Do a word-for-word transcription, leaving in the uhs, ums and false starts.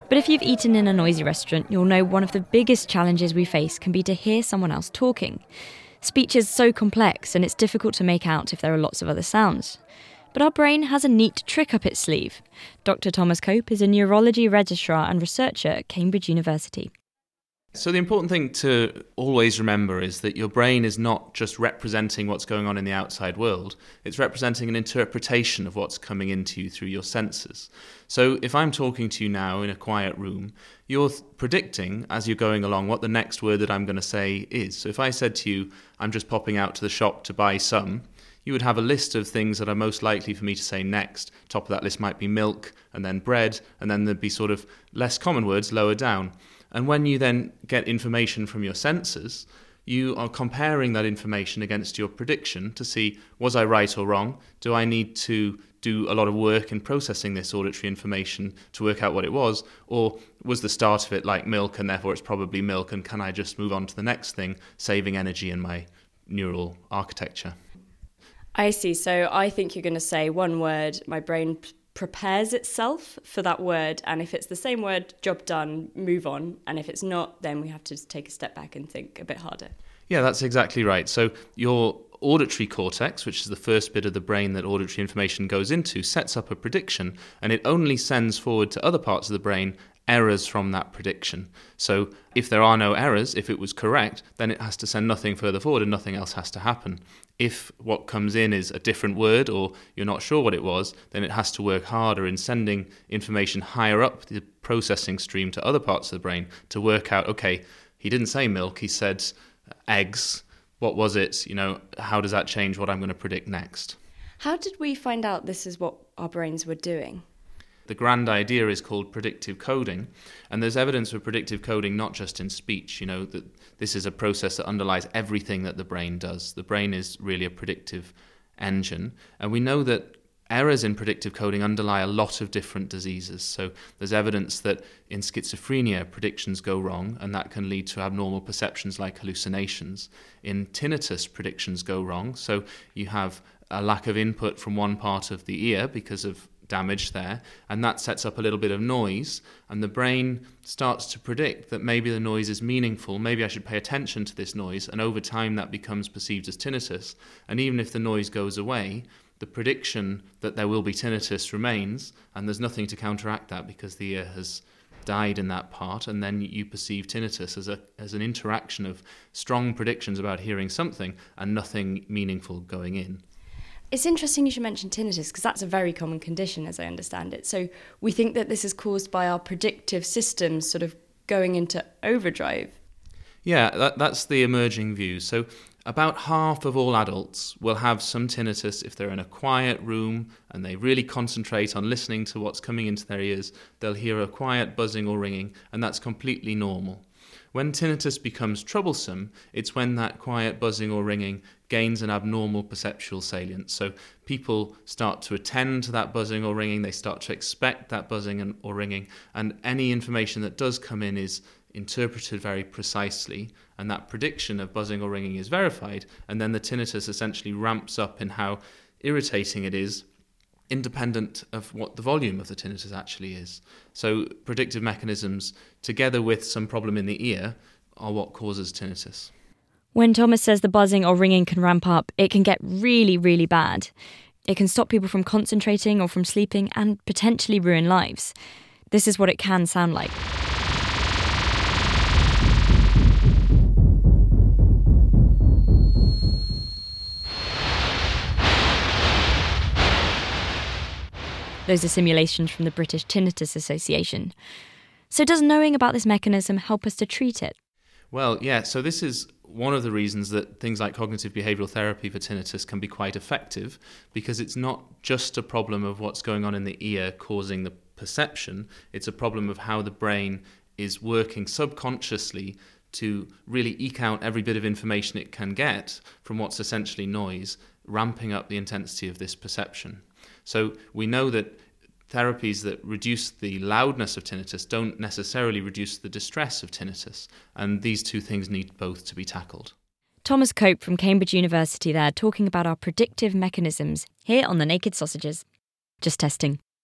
But if you've eaten in a noisy restaurant, you'll know one of the biggest challenges we face can be to hear someone else talking. Speech is so complex and it's difficult to make out if there are lots of other sounds. But our brain has a neat trick up its sleeve. Doctor Thomas Cope is a neurology registrar and researcher at Cambridge University. So the important thing to always remember is that your brain is not just representing what's going on in the outside world, it's representing an interpretation of what's coming into you through your senses. So if I'm talking to you now in a quiet room, you're th- predicting as you're going along what the next word that I'm going to say is. So if I said to you, I'm just popping out to the shop to buy some, you would have a list of things that are most likely for me to say next. Top of that list might be milk, and then bread, and then there'd be sort of less common words lower down. And when you then get information from your senses, you are comparing that information against your prediction to see, was I right or wrong? Do I need to do a lot of work in processing this auditory information to work out what it was? Or was the start of it like milk and therefore it's probably milk, and can I just move on to the next thing, saving energy in my neural architecture? I see. So I think you're going to say one word, my brain p- prepares itself for that word, and if it's the same word, job done, move on, and if it's not, then we have to take a step back and think a bit harder. Yeah, that's exactly right. So your auditory cortex, which is the first bit of the brain that auditory information goes into, sets up a prediction, and it only sends forward to other parts of the brain errors from that prediction. So if there are no errors, if it was correct, then it has to send nothing further forward and nothing else has to happen. If what comes in is a different word or you're not sure what it was, then it has to work harder in sending information higher up the processing stream to other parts of the brain to work out, okay, he didn't say milk, he said eggs. What was it? You know, how does that change what I'm going to predict next? How did we find out this is what our brains were doing? The grand idea is called predictive coding, and there's evidence for predictive coding not just in speech. You know, that this is a process that underlies everything that the brain does. The brain is really a predictive engine, and we know that errors in predictive coding underlie a lot of different diseases. So there's evidence that in schizophrenia, predictions go wrong, and that can lead to abnormal perceptions like hallucinations. In tinnitus, predictions go wrong, so you have a lack of input from one part of the ear because of damage there, and that sets up a little bit of noise, and the brain starts to predict that maybe the noise is meaningful, maybe I should pay attention to this noise, and over time that becomes perceived as tinnitus. And even if the noise goes away, the prediction that there will be tinnitus remains, and there's nothing to counteract that because the ear has died in that part, and then you perceive tinnitus as a as an interaction of strong predictions about hearing something and nothing meaningful going in. It's interesting you should mention tinnitus because that's a very common condition as I understand it. So we think that this is caused by our predictive systems sort of going into overdrive. Yeah, that, that's the emerging view. So about half of all adults will have some tinnitus if they're in a quiet room and they really concentrate on listening to what's coming into their ears. They'll hear a quiet buzzing or ringing, and that's completely normal. When tinnitus becomes troublesome, it's when that quiet buzzing or ringing gains an abnormal perceptual salience. So people start to attend to that buzzing or ringing, they start to expect that buzzing and, or ringing, and any information that does come in is interpreted very precisely, and that prediction of buzzing or ringing is verified, and then the tinnitus essentially ramps up in how irritating it is, independent of what the volume of the tinnitus actually is. So predictive mechanisms, together with some problem in the ear, are what causes tinnitus. When Thomas says the buzzing or ringing can ramp up, it can get really, really bad. It can stop people from concentrating or from sleeping and potentially ruin lives. This is what it can sound like. Those are simulations from the British Tinnitus Association. So does knowing about this mechanism help us to treat it? Well, yeah, so this is one of the reasons that things like cognitive behavioural therapy for tinnitus can be quite effective, because it's not just a problem of what's going on in the ear causing the perception, it's a problem of how the brain is working subconsciously to really eke out every bit of information it can get from what's essentially noise, ramping up the intensity of this perception. So we know that therapies that reduce the loudness of tinnitus don't necessarily reduce the distress of tinnitus, and these two things need both to be tackled. Thomas Cope from Cambridge University there, talking about our predictive mechanisms here on The Naked Sausages. Just testing.